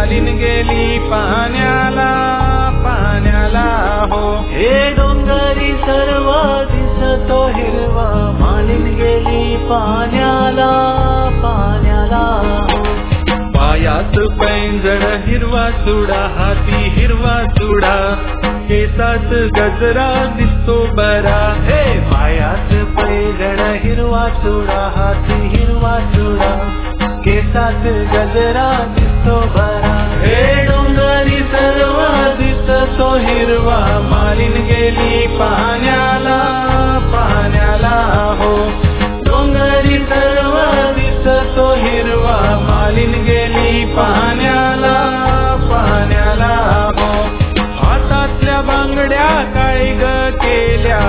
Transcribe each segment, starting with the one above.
मालिन गेली पाण्याला पाण्याला हो. हे डोंगरी सर्व दिसतो हिरवा मालिन गेली पाण्याला पाण्याला हो. पायात पैंजण हिरवा चुडा हाती हिरवा चुडा केसात गजरा दिसतो बरा. हे पायात पैंजण हिरवा चुडा हाती हिरवा चुडा केसात गजरा दिसतो बरा. हे डोंगरी सर्व दिसतो हिरवा मालिन गेली पाण्याला पाण्याला हो. डोंगरी सर्व दिसतो हिरवा मालिन गेली पाण्याला पाण्याला हो. हातातल्या बांगड्या काय ग केल्या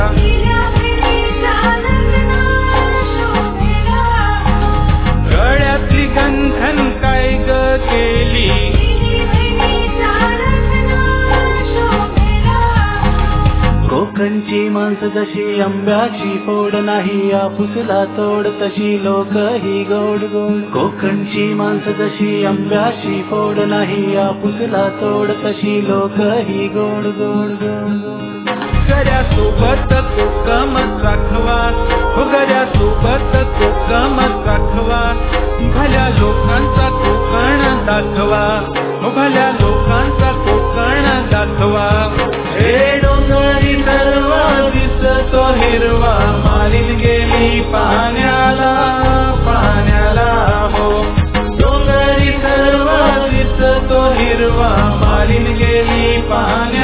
गळ्यातली गंठन काय ग केली. कोकणची माणसं जशी आंब्याची फोड नाही आपुसला तोड तशी लोक ही गोड गोड. कोकणची माणसं जशी आंब्याची फोड नाही आपुसला तोड तशी लोक ही गोड गोड गोड. गऱ्यासोबत कोकमत राखवा हो गऱ्यासोबत कोकमत राखवा. भल्या लोकांचा कोकण दाखवा हो भल्या लोकांचा कोकण दाखवा. हे डोंगरी सर्व दिसतो हिरवा मालिन गेली पाण्याला पाण्याला हो. डोंगरी सर्व दिसतो हिरवा मालिन गेली पाण्याला